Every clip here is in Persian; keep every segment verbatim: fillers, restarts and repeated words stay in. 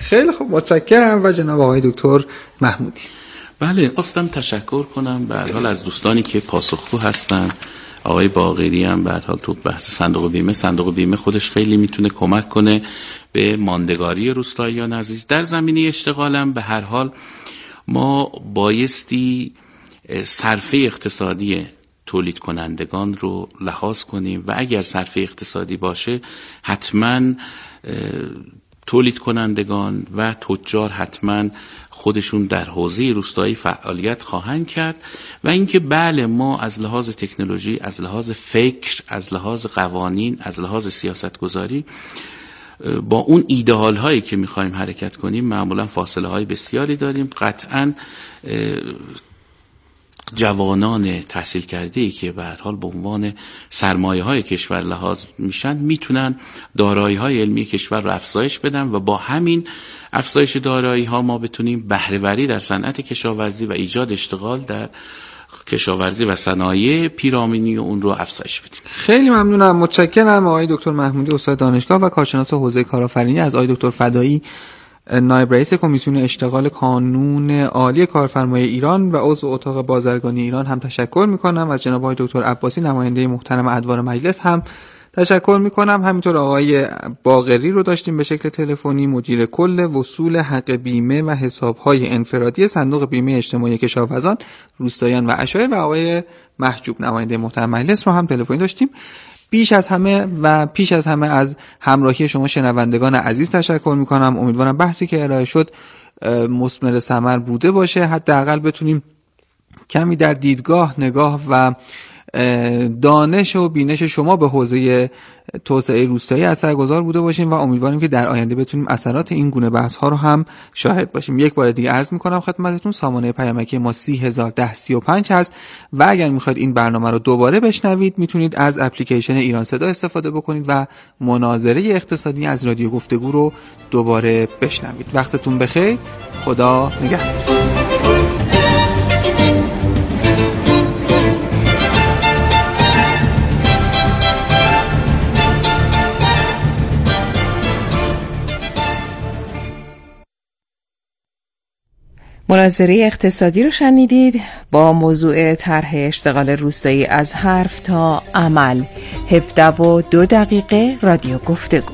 خیلی خوب، متشکرم. و جناب آقای دکتر محمودی. بله، خواستم تشکر کنم به هر حال از دوستانی که پاسخگو هستن. آقای باقری هم به هر حال تو بحث صندوق بیمه، صندوق بیمه خودش خیلی میتونه کمک کنه به ماندگاری روستاییان عزیز. در زمینه اشتغالم به هر حال ما بایستی صرفه اقتصادی تولید کنندگان رو لحاظ کنیم و اگر صرفه اقتصادی باشه حتما تولید کنندگان و تجار حتما خودشون در حوزه روستایی فعالیت خواهند کرد و اینکه بله ما از لحاظ تکنولوژی، از لحاظ فکر، از لحاظ قوانین، از لحاظ سیاستگذاری با اون ایدئال هایی که میخوایم حرکت کنیم معمولا فاصله های بسیاری داریم. قطعاً جوانان تحصیل کرده‌ای که به هر حال به عنوان سرمایه های کشور لحاظ میشن میتونن دارایی های علمی کشور رو افزایش بدن و با همین افزایش دارایی ها ما بتونیم بهره وری در صنعت کشاورزی و ایجاد اشتغال در کشاورزی و صنایع پیرامونی اون رو افزایش بدیم. خیلی ممنونم، متشکرم آقای دکتر محمودی، استاد دانشگاه و کارشناس حوزه کارآفرینی، از آقای دکتر فدایی، نایب رئیس کمیسیون اشتغال کانون عالی کارفرمای ایران و عضو اتاق بازرگانی ایران هم تشکر میکنم. از جناب آقای دکتر عباسی نماینده محترم ادوار مجلس هم تشکر میکنم. همینطور آقای باقری رو داشتیم به شکل تلفنی، مدیر کل وصول حق بیمه و حسابهای انفرادی صندوق بیمه اجتماعی کشاورزان، روستاییان و اشایه، و آقای محجوب نماینده محترم مجلس رو هم تلفنی داشتیم. بیش از همه و پیش از همه از همراهی شما شنوندگان عزیز تشکر میکنم. امیدوارم بحثی که ارائه شد مثمر ثمر بوده باشه، حداقل بتونیم کمی در دیدگاه، نگاه و دانش و بینش شما به حوزه توسعه روستایی اثرگذار بوده باشیم و امیدواریم که در آینده بتونیم اثرات این گونه بحث ها رو هم شاهد باشیم. یک بار دیگه عرض میکنم خدمتتون سامانه پیامکی ما سی هزار ده سی و پنج هست و اگر میخواید این برنامه رو دوباره بشنوید میتونید از اپلیکیشن ایران صدا استفاده بکنید و مناظره اقتصادی از رادیو گفتگو رو دوباره بشنوید. وقتتون بخیر، خدا نگهدار. مناظره اقتصادی رو شنیدید با موضوع طرح اشتغال روستایی از حرف تا عمل. هفده و دو دقیقه رادیو گفتگو.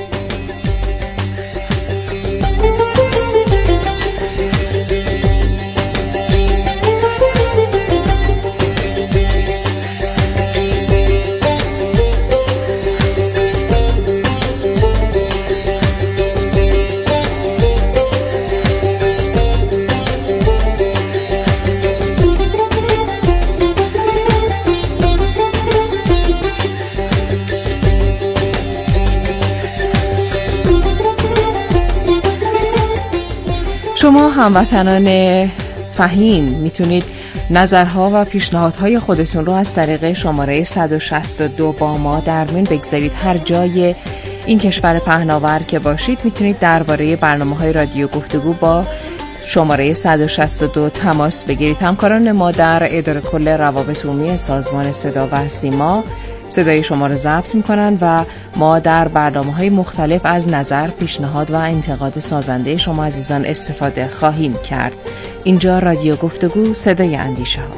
شما هموطنان فهیم میتونید نظرها و پیشنهادهای خودتون رو از طریق شماره صد و شصت و دو با ما در میون بگذارید. هر جای این کشور پهناور که باشید میتونید درباره برنامه‌های رادیو گفتگو با شماره صد و شصت و دو تماس بگیرید. همکاران ما در اداره کل روابط عمومی سازمان صدا و سیما صدای شما رو ضبط میکنن و ما در برنامه‌های مختلف از نظر، پیشنهاد و انتقاد سازنده شما عزیزان استفاده خواهیم کرد. اینجا رادیو گفتگو، صدای اندیشه ها.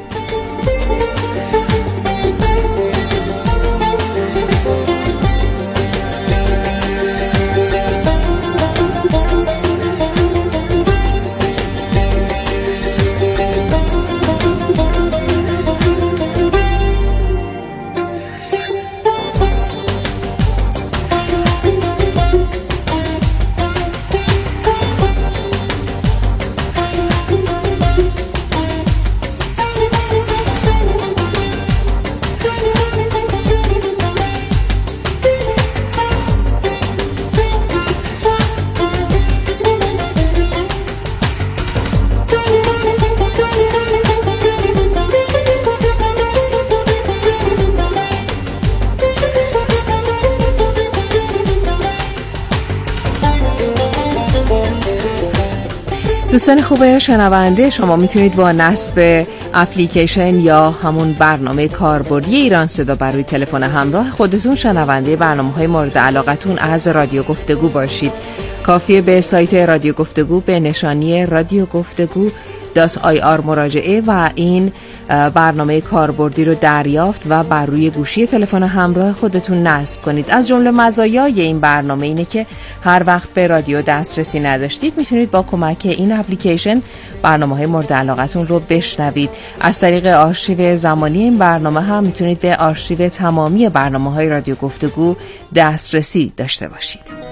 دوستان خوبه شنونده، شما میتونید با نصب اپلیکیشن یا همون برنامه کاربردی ایران صدا بر روی تلفن همراه خودتون شنونده برنامه‌های مورد علاقتون از رادیو گفتگو باشید. کافیه به سایت رادیو گفتگو به نشانی رادیو گفتگو داس آی آر مراجعه و این برنامه کاربردی رو دریافت و بر روی گوشی تلفن همراه خودتون نصب کنید. از جمله مزایای این برنامه اینه که هر وقت به رادیو دسترسی نداشتید میتونید با کمک این اپلیکیشن برنامه‌های مورد علاقتون رو بشنوید. از طریق آرشیو زمانی این برنامه هم میتونید به آرشیو تمامی برنامه‌های رادیو گفتگو دسترسی داشته باشید.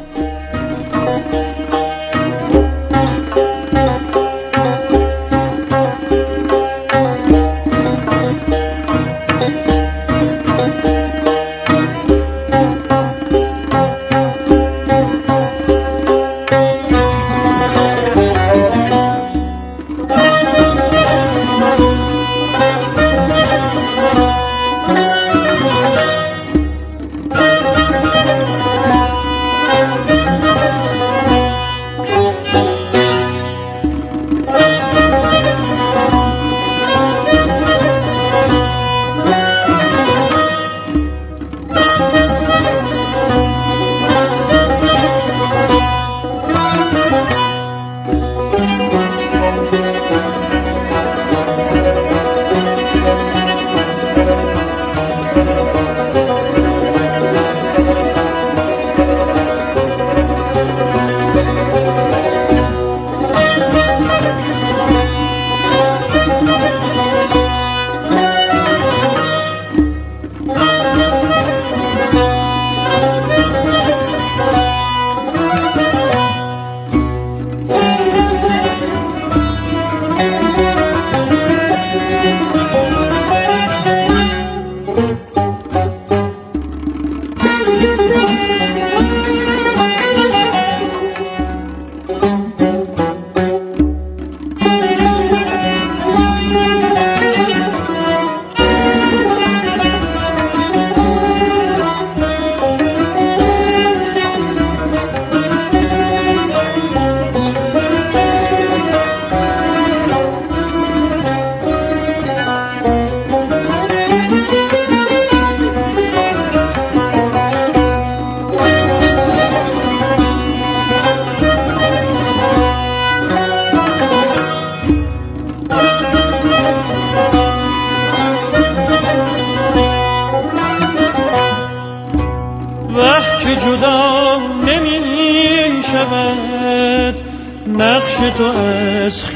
نقش تو از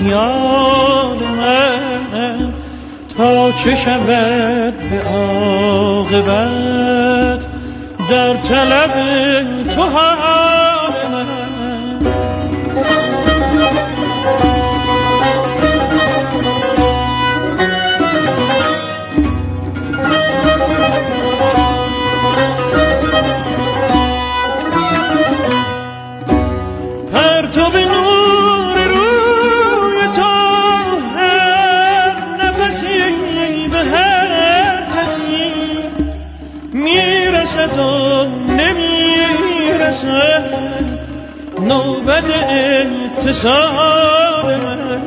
خیال من تا چه شود به عاقبت در طلب تو حال من. نوبت اتصال من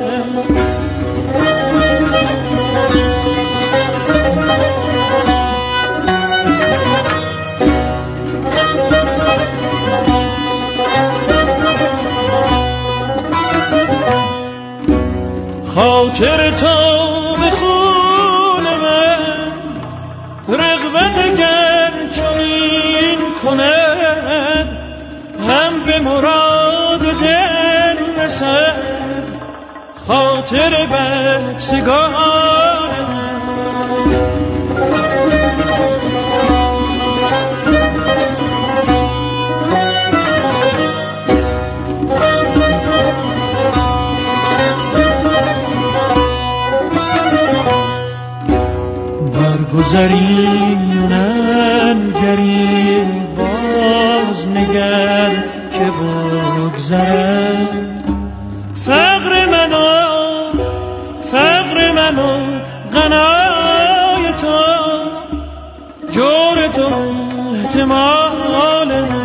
خاطر تو به خون من رغبت اگر چنین کند هم به مراد دل رسد خاطر بدسگان من. برگذرین گری باز نگر که بگذرد فقر منو فقر منو غنای تو جور تو احتمال من.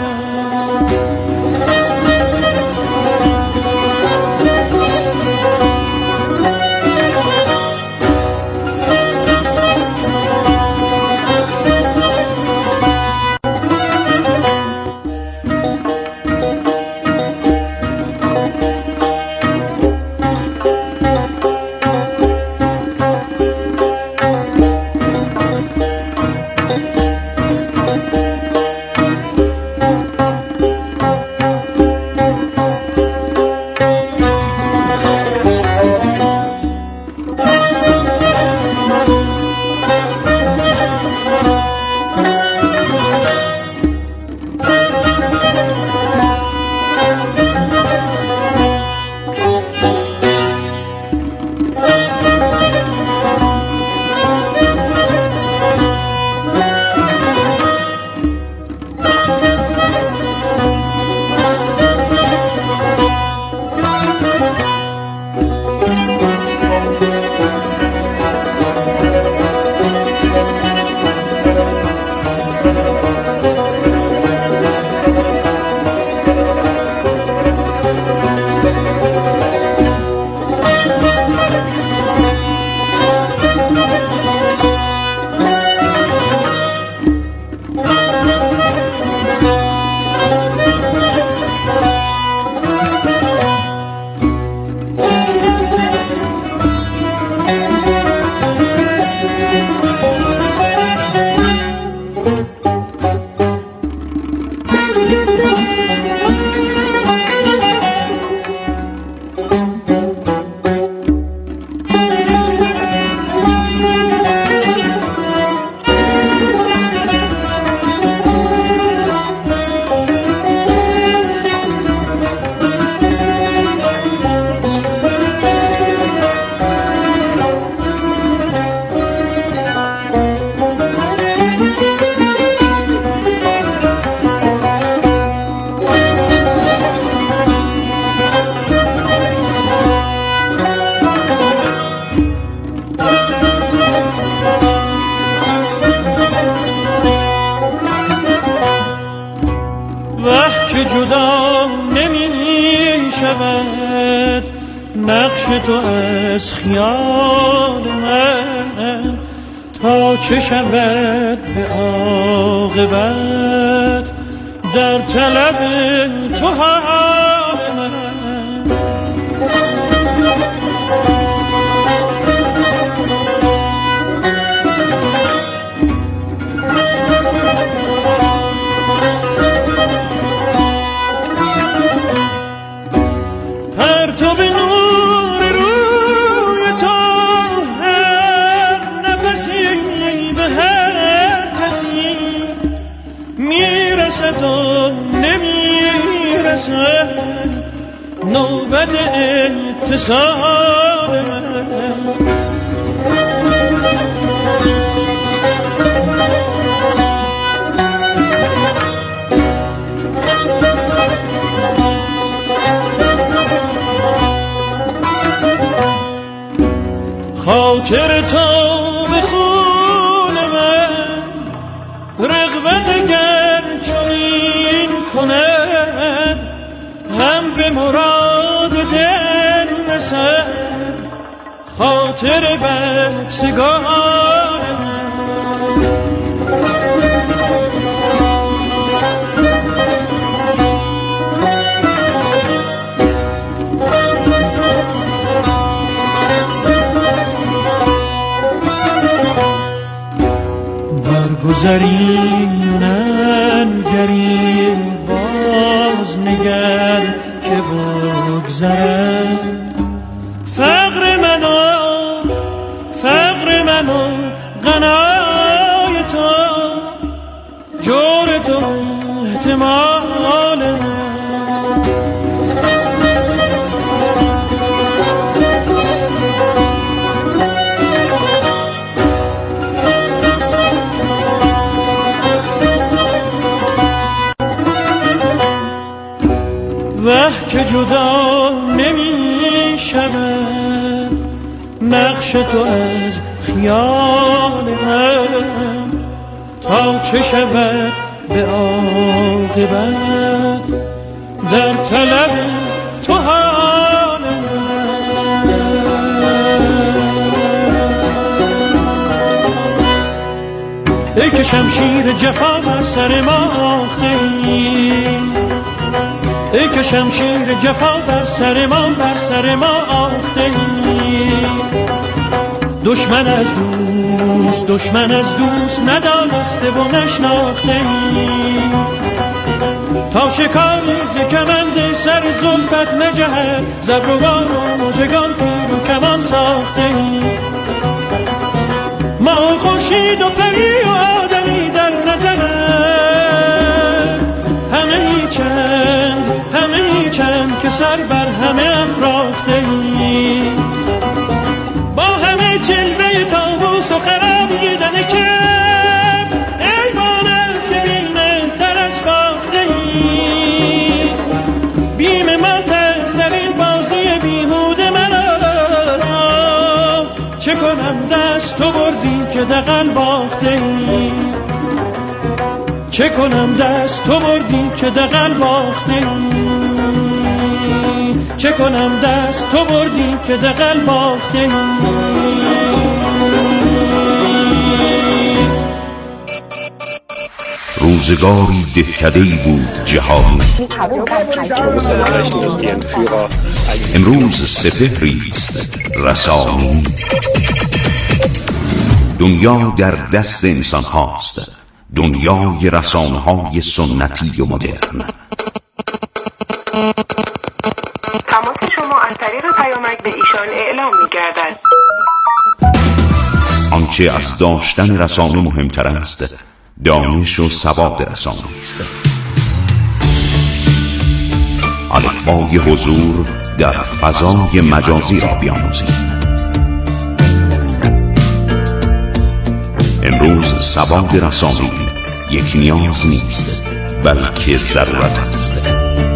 شود نقش تو از خیال من، تا چه شود به عاقبت در طلب تو حال من. نوبت اتصال من، خاطر تو به خون من رغبت اگر چنین کند، هم به مراد دل رسد خاطر بدسگان من. برگذرینن گری باز نگر که بگذرم، فقر منو فقر منو غنای تو، جور تو احتمال من. وه که جدا نمی شود نقش تو از خیال من، تا چه شود به عاقبت در طلب تو حال من. ای که شمشیر جفا بر سر ما آختی، ای که شمشیر جفا بر سر ما بر سر ما آخته ای. دشمن از دوست دشمن از دوست ندانسته و نشناخته ای. تا چه کاری ز کمند سر زلفت نجهد، زبروان و مژگان تیر و کمان ساخته ای. ما خورشید و پری و آدمی در نظرت، همه ای چند همه ای چند که سر بر همه افراخته ای. با همه جلوه طاووس و خرابیدن کرد، ای بان از که بیمه تر از فاخته ای. بیم ما تز در این بازی بیهوده مرا، چه کنم دست تو بردی که دغل باخته ای. چه کنم دست تو بردی که دغل باخته ای. چه کنم دست تو بردی که دغل باخته ای. روزگاری دهکده‌ای بود جهانی، امروز سپهری است رسانی. دنیا در دست انسان هاست، دنیای رسانه های سنتی و مدرن. تماس شما از طریق پیامک به ایشان اعلام می گردد. آنچه از داشتن رسانه مهمتر است، دانش و سواد رسانه است. الفبای حضور در فضای مجازی را بیاموزید. امروز سواد رسانه‌ای یک نیاز نیست، بلکه ضرورت است.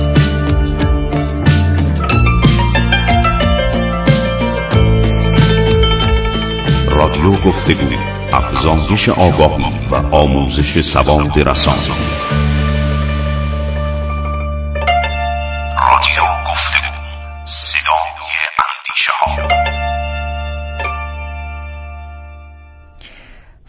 رادیو گفتگو، افزایش آگاهی و آموزش سواد رسانه‌ای. رادیو گفتگو.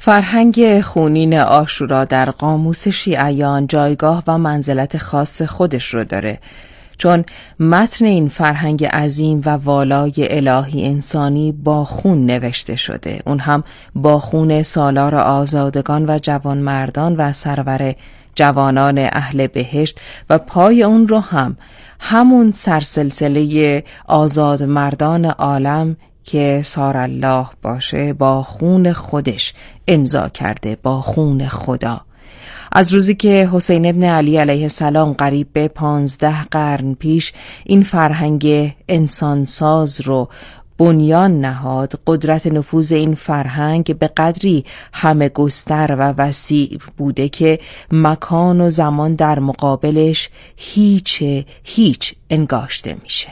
فرهنگ خونین عاشورا در قاموس شیعیان جایگاه و منزلت خاص خودش رو داره، چون متن این فرهنگ عظیم و والای الهی انسانی با خون نوشته شده، اون هم با خون سالار آزادگان و جوانمردان و سرور جوانان اهل بهشت، و پای اون رو هم همون سرسلسله آزاد مردان عالم که سار الله باشه با خون خودش امضا کرده، با خون خدا. از روزی که حسین ابن علی علیه السلام قریب به پانزده قرن پیش این فرهنگ انسانساز رو بنیان نهاد، قدرت نفوذ این فرهنگ به قدری همه گستر و وسیع بوده که مکان و زمان در مقابلش هیچ هیچ انگاشته میشه.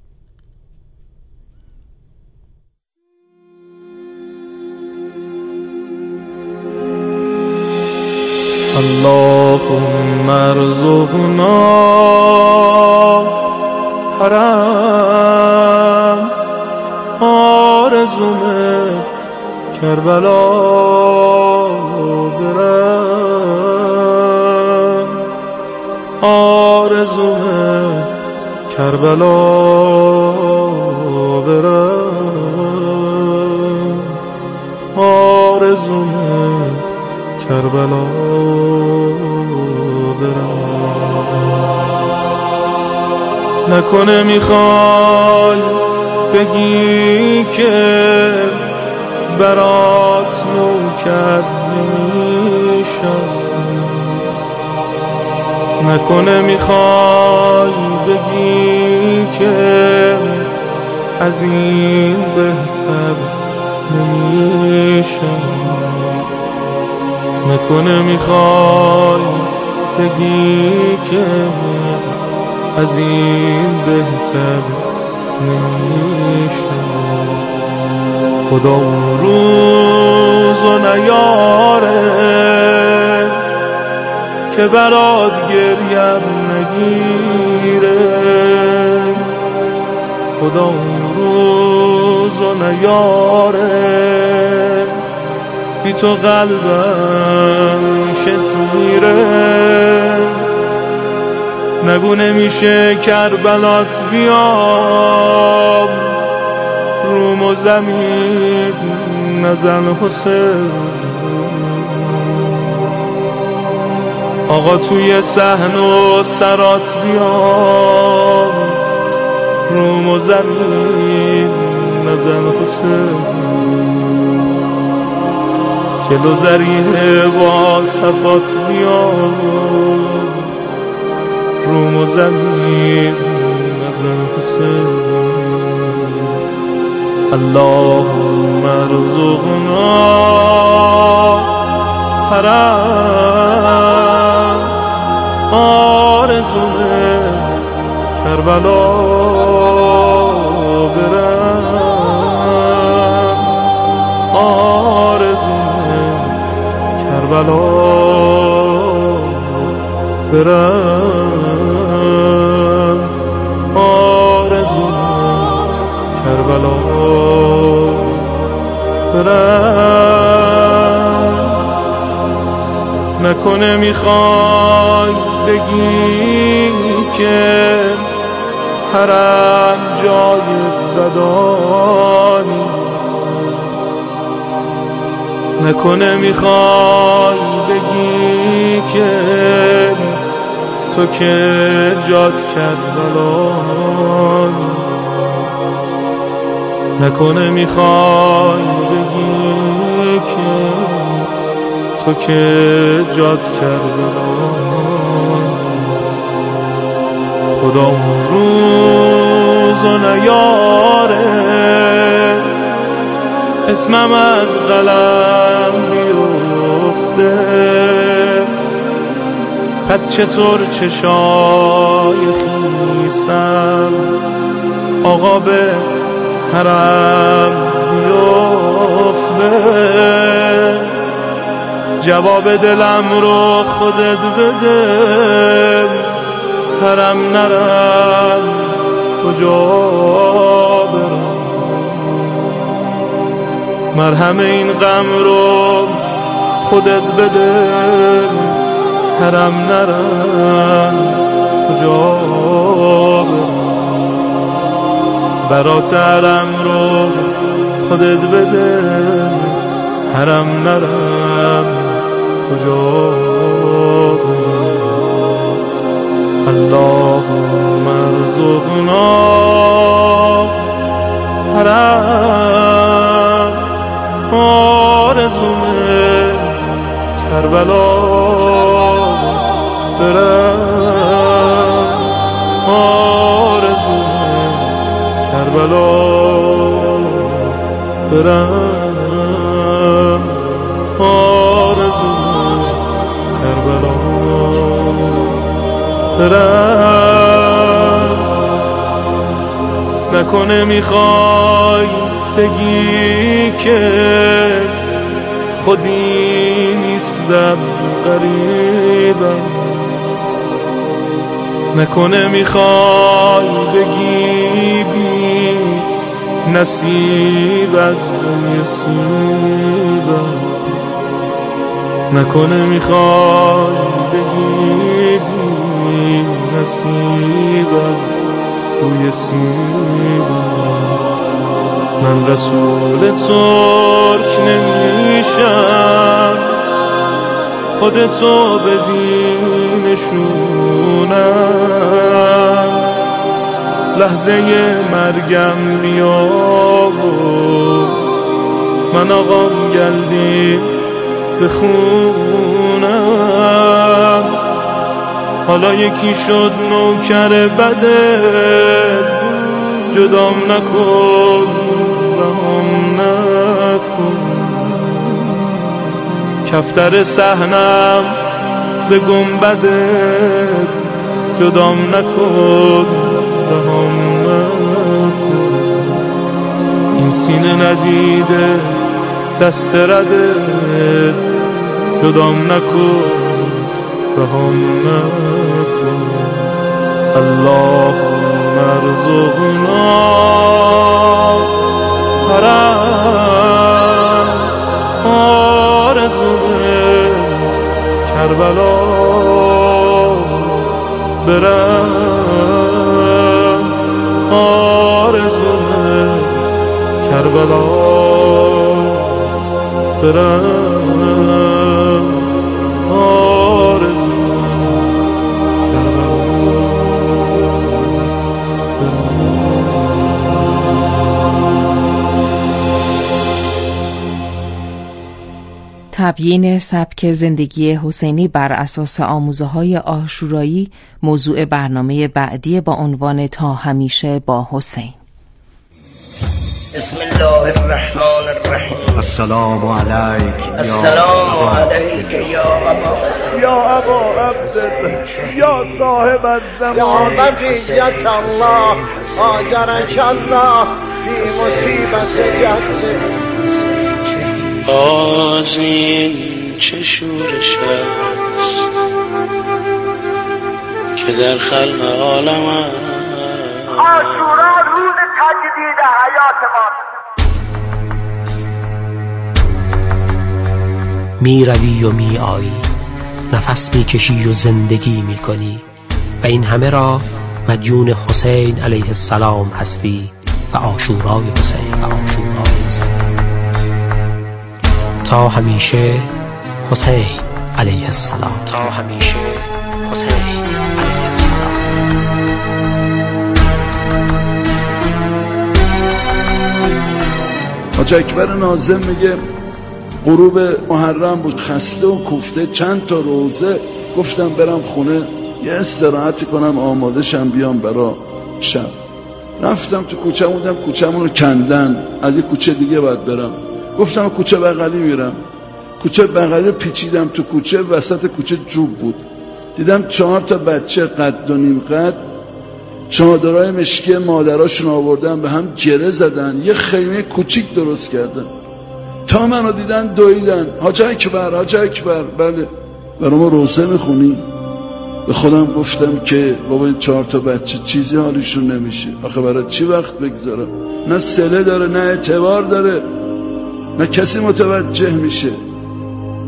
اللهم ارزقنا حرم آرزومه کربلا برم، آرزومه کربلا برم، آرزومه کربلا برم. نکنه میخوای بگی که برات نوکر نمیشم، نکنه میخوای بگی که از این بهتر نمیشم، نکنه میخوای بگی که از این بهتر نمیشم. خدا اون روز و نیاره که برات گریم نگیره، خدا اون روز و نیاره بی تو قلبم شت میره. نگو نمیشه کربلات بیام روم و زمین نزن حسین، آقا توی صحن و سرات بیام روم و زمین نزن حسین. کلو زریه با صفات بیام روم و زمین نزن حسین. اللهم ارزقنا حرم آرزومه کربلا برم، آرزومه کربلا برم، آرزومه کربلا برم. نکنه میخوای بگی که حرم جای بدانی، نکنه میخوای بگی که تو که جات کربلانی، نکنه میخوای بگی که تو که جات کربلانی. خدا اون روز و نیاره اسمم از قلم بیفته، پس چطور چشای خیسم آقا به حرم بیفته. جواب دلم رو خودت بده، حرم نرم کجا برم، مرهم این غم رو خودت بده حرم نرم کجا برات حرم رو خودت بده حرم نرم کجا اللهم ارزقنا حرم آرزومه کربلا برم آرزومه کربلا برم آرزومه کربلا برم نکنه میخوای بگی که خودی نیستم غریبم نکنه میخوای بگی بی نصیب از بوی سیبم نکنه میخوای بگی بی نصیب از بوی سیبم من رسول ترک نمیشم خودتو ببینشونم لحظه مرگم بیا و من آقام گلدی بخونم حالا یکی شد نوکر بدت جدام نکن رهام نکن کفتر صحنم ز گنبدت جدام نکن رهام نکن این سینه ندیده دست ردت جدام نکن رهام نکن اللهم ارزقنا حرم آرزومه کربلا برم آرزومه کربلا برم آرزومه تبیین سبک زندگی حسینی بر اساس آموزه‌های عاشورایی موضوع برنامه بعدی با عنوان تا همیشه با حسین. بسم الله الرحمن الرحیم. السلام علیک السلام علیک یا ابا یا ابا عبدالله یا صاحب الزمان یا بقیت الله آجرک الله فی مصیبت جد باز این چه شورش است که در خلق عالم است. عاشورا روز تجدید حیات ما می روی و می آیی نفس می کشی و زندگی می کنی و این همه را مدیون حسین علیه السلام هستی و عاشورای حسین و عاشورای حسین تا همیشه حسین علیه السلام تا همیشه حسین علیه السلام. حاج اکبر ناظم میگه غروب محرم بود خسته و کوفته چند تا روزه گفتم برم خونه یه استراحتی کنم آماده شم بیام برا شب. رفتم تو کوچه موندم کوچه‌مون رو کندن از یه کوچه دیگه باید برم گفتم کوچه بغلی میرم کوچه بغلی پیچیدم تو کوچه وسط کوچه جوب بود دیدم چهار تا بچه قد و نیم قد چادرای مشکی مادراشون آوردن به هم گره زدن یه خیمه کوچیک درست کردن تا منو دیدن دویدن حاج اکبر حاج اکبر بله برای ما روزه میخونی؟ به خودم گفتم که بابا این چهار تا بچه چیزی حالیشون نمیشه آخه برای چی وقت بگذارم نه صله داره نه اعتبار داره نه کسی متوجه میشه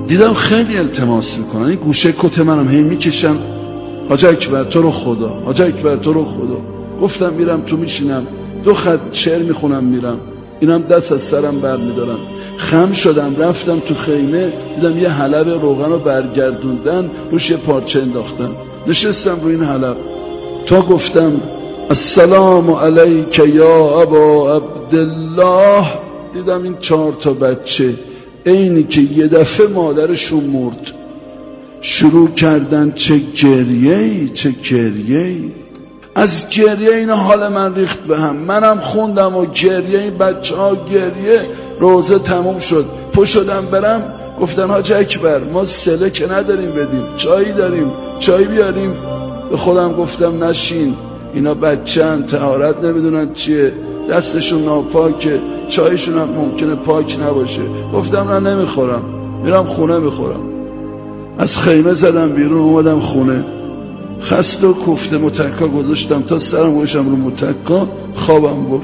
دیدم خیلی التماس میکنن، این گوشه کت منم هی میکشن، حاج اکبر تو رو خدا، حاج اکبر تو رو خدا. گفتم میرم تو میشینم دو خط شعر میخونم میرم، اینم دست از سرم بر میدارم. خم شدم رفتم تو خیمه، دیدم یه حلب روغن رو برگردوندن روش یه پارچه انداختن، نشستم رو این حلب تا گفتم السلام علیک یا ابا عبدالله. دیدم این چهار تا بچه اینی که یه دفعه مادرشون مرد شروع کردن چه گریه‌ای چه گریه‌ای. از گریه این حال من ریخت به هم، منم خوندم و گریه این بچه ها گریه. روزه تموم شد، پا شدم برم، گفتن حاج اکبر ما سله که نداریم بدیم، چایی داریم چای بیاریم. به خودم گفتم نشین، اینا بچه هن، طهارت نمیدونن چیه، دستشون ناپاکه، چایشون هم ممکنه پاک نباشه. گفتم نه نمیخورم، میرم خونه میخورم. از خیمه زدم بیرون اومدم خونه، خسته و کوفته متکا گذاشتم تا سرم گذاشتم رو متکا، خوابم برد.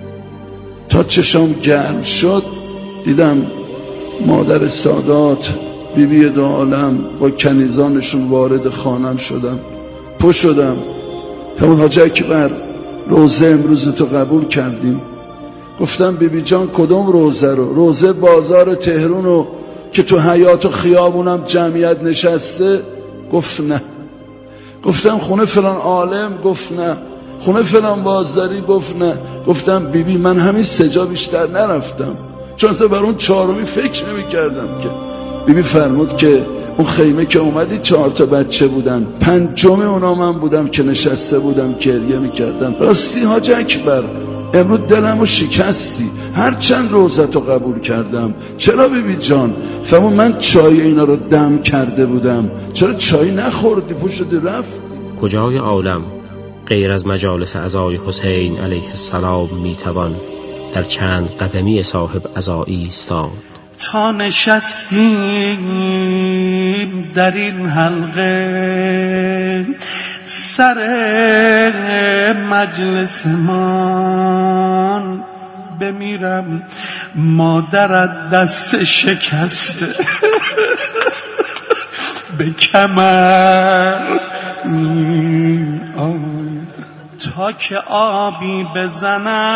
تا چشام گرم شد دیدم مادر سادات بی بی دو عالم با کنیزانشون وارد خانم شدن. پا شدم فرمود حاج اکبر روزه امروز تو قبول کردیم. گفتم بی بی جان کدوم روزه رو؟ روزه بازار تهرون رو که تو حیاط و خیابونم جمعیت نشسته؟ گفت نه. گفتم خونه فلان عالم؟ گفت نه. خونه فلان بازاری؟ گفت نه. گفتم بی بی من همین سجا بیشتر نرفتم، چون اصلا بر اون چهارمی فکر نمی کردم که. بی بی فرمود که اون خیمه که اومدی چهار تا بچه بودن، پنجم اونا من بودم که نشسته بودم گریه می کردم. راستی حاج اکبر امروز دلمو شکستی، هر چند روزتو قبول کردم. چرا بی بی جان؟ فرمود من چای اینا رو دم کرده بودم، چرا چای نخوردی پوشدی رفت؟ کجای عالم غیر از مجالس عزای حسین علیه السلام میتوان در چند قدمی صاحب عزایی ایستاد؟ تا نشستیم در این حلقه سر مجلس مان، بمیرم مادرت دست شکسته به کمر می آید تا که آبی بزنم